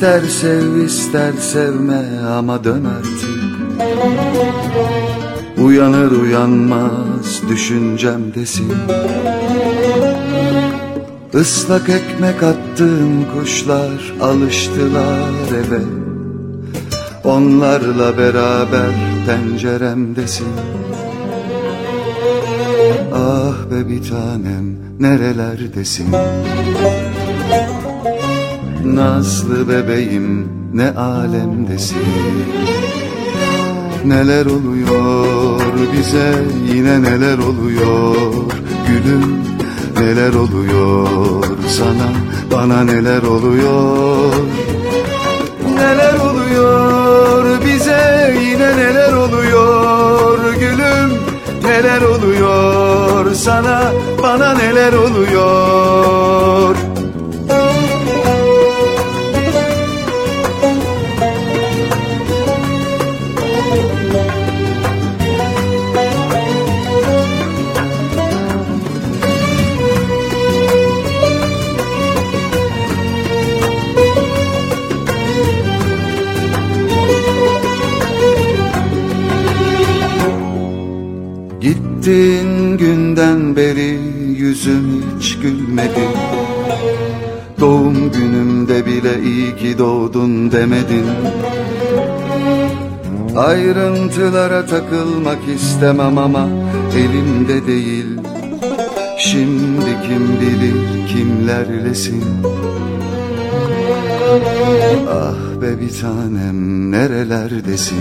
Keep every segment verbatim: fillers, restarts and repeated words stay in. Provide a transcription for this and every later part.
İster sev ister sevme ama dön artık. Uyanır uyanmaz düşüncemdesin. Islak ekmek attığım kuşlar alıştılar eve. Onlarla beraber penceremdesin. Ah be bir tanem nerelerdesin? Nazlı bebeğim ne alemdesin? Neler oluyor bize, yine neler oluyor gülüm? Neler oluyor sana, bana neler oluyor? Neler oluyor bize, yine neler oluyor gülüm? Neler oluyor sana, bana neler oluyor? Gittiğin günden beri yüzüm hiç gülmedi. Doğum günümde bile iyi ki doğdun demedin. Ayrıntılara takılmak istemem ama elimde değil. Şimdi kim bilir kimlerlesin? Ah be bir tanem nerelerdesin?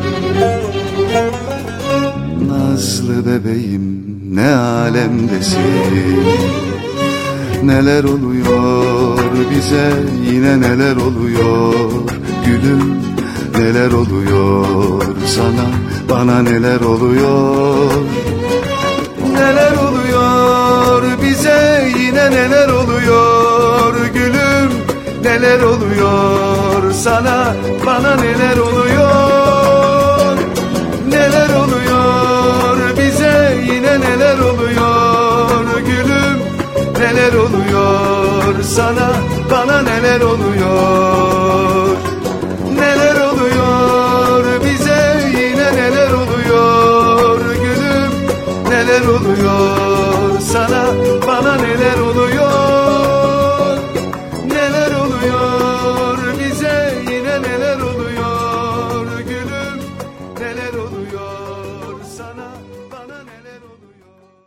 Nazlı bebeğim ne alemdesin? Neler oluyor bize, yine neler oluyor gülüm? Neler oluyor sana, bana neler oluyor? Neler oluyor bize, yine neler oluyor gülüm? Neler oluyor sana, bana neler oluyor? Neler oluyor bize, yine neler oluyor gülüm? Neler oluyor sana, bana neler oluyor? Neler oluyor bize, yine neler oluyor gülüm? Neler oluyor sana,